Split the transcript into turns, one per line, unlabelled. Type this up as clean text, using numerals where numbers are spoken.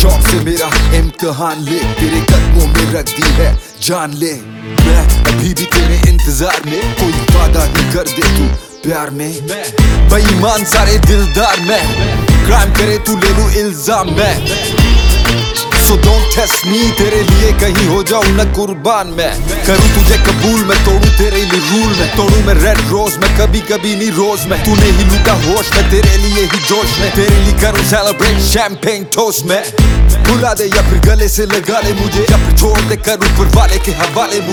शौक से मेरा इम्तिहान ले, तेरे कदमों में रख दी है जान ले। मैं अभी भी तेरे इंतजार में, कोई वादा ही कर दे तू प्यार में। बेईमान सारे दिलदार मैं, क्राइम करे तू ले लूं इल्जाम मैं। So don't test me, तेरे लिए कहीं हो जाऊं न कुर्बान मैं। करूं तुझे कबूल मैं, तोड़ूं तेरे लिए रूल मैं। तोड़ूं मैं रेड रोज मैं, कभी कभी नहीं रोज मैं। तूने ही लूटा होश मैं, तेरे लिए ही जोश में। तेरे लिए करूं सेलिब्रेट शैंपेन टोस्ट में। भुला दे या फिर गले से लगा ले मुझे, या फिर छोड़ दे करूं फिर वाले के हवाले मुझे।